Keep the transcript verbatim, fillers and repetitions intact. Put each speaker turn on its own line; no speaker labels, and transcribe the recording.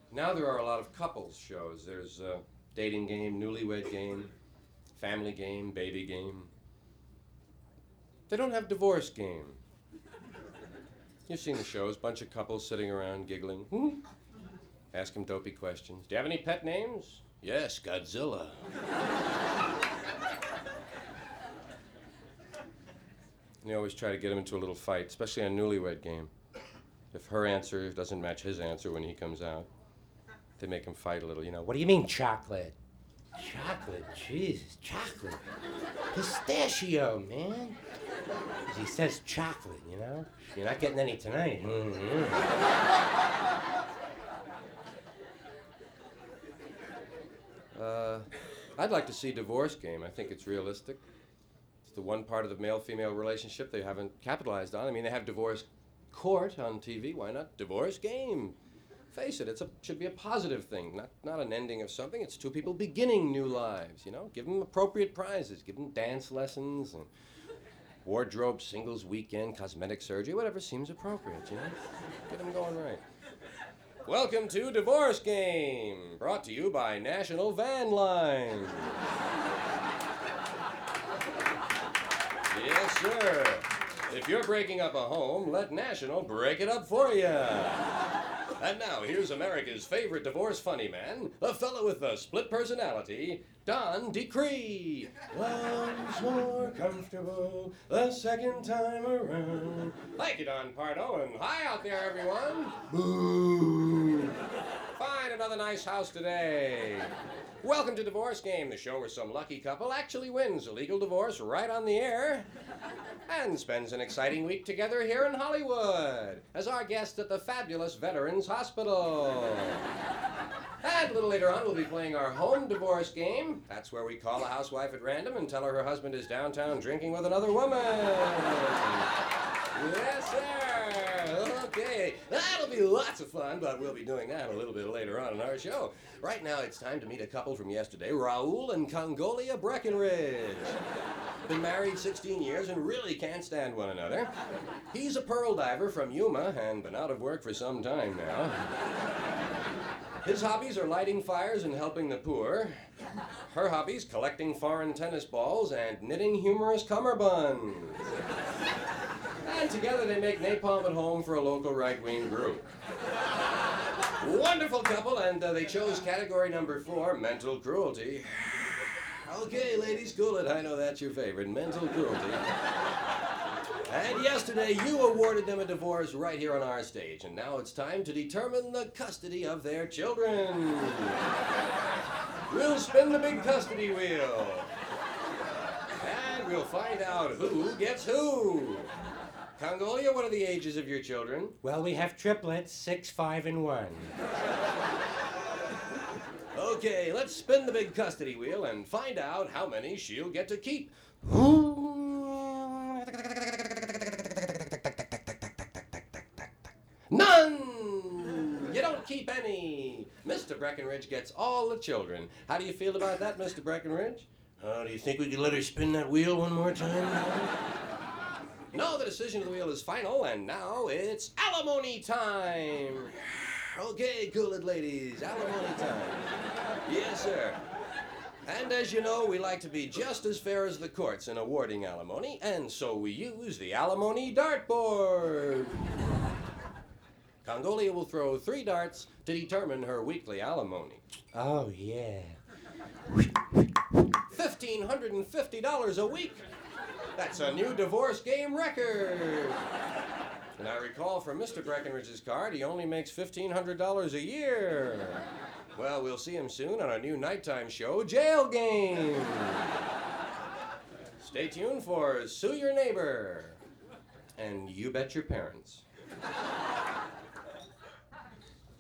Now there are a lot of couples shows. There's uh, dating game, newlywed game, family game, baby game. They don't have divorce game. You've seen the shows, bunch of couples sitting around giggling. Hmm? Ask them dopey questions. Do you have any pet names? Yes, Godzilla. And they always try to get him into a little fight, especially on newlywed game. If her answer doesn't match his answer when he comes out, they make him fight a little, you know.
What do you mean chocolate? Chocolate? Jesus, chocolate. Pistachio, man. He says chocolate, you know? You're not getting any tonight. Mm-hmm.
Uh, I'd like to see Divorce Game. I think it's realistic. It's the one part of the male-female relationship they haven't capitalized on. I mean, they have Divorce Court on T V. Why not Divorce Game? Face it, it's a should be a positive thing, not not an ending of something. It's two people beginning new lives, you know? Give them appropriate prizes. Give them dance lessons and wardrobe singles weekend, cosmetic surgery, whatever seems appropriate, you know? Get them going right. Welcome to Divorce Game, brought to you by National Van Line. Yes, sir. If you're breaking up a home, let National break it up for you. And now, here's America's favorite divorce funny man, the fellow with the split personality, Don Decree. Love's more comfortable the second time around. Thank you, Don Pardo, and hi out there, everyone. Boo. Find another nice house today. Welcome to Divorce Game, the show where some lucky couple actually wins a legal divorce right on the air and spends an exciting week together here in Hollywood as our guest at the fabulous Veterans Hospital. And a little later on, we'll be playing our home divorce game. That's where we call a housewife at random and tell her her husband is downtown drinking with another woman. Yes, sir. Okay. That'll be lots of fun, but we'll be doing that a little bit later on in our show. Right now, it's time to meet a couple from yesterday, Raoul and Congolia Breckenridge. Been married sixteen years and really can't stand one another. He's a pearl diver from Yuma and been out of work for some time now. His hobbies are lighting fires and helping the poor. Her hobbies, collecting foreign tennis balls and knitting humorous cummerbunds. And together they make napalm at home for a local right-wing group. Wonderful couple, and uh, they chose category number four, mental cruelty. Okay, ladies, cool it. I know that's your favorite, mental cruelty. And yesterday, you awarded them a divorce right here on our stage, and now it's time to determine the custody of their children. We'll spin the big custody wheel. And we'll find out who gets who. Congolia, what are the ages of your children?
Well, we have triplets, six, five, and one.
Okay, let's spin the big custody wheel and find out how many she'll get to keep. None! You don't keep any. Mister Breckenridge gets all the children. How do you feel about that, Mister Breckenridge? Uh, do you think we could let her spin that wheel one more time? No, the decision of the wheel is final, and now it's alimony time. Okay, cool it, ladies. Alimony time. Yes, sir. And as you know, we like to be just as fair as the courts in awarding alimony, and so we use the alimony dartboard. Congolia will throw three darts to determine her weekly alimony.
Oh, yeah.
one thousand five hundred fifty dollars a week. That's a new divorce game record. And I recall from Mister Breckenridge's card, he only makes fifteen hundred dollars a year. Well, we'll see him soon on our new nighttime show, Jail Game. Stay tuned for Sue Your Neighbor. And You Bet Your Parents.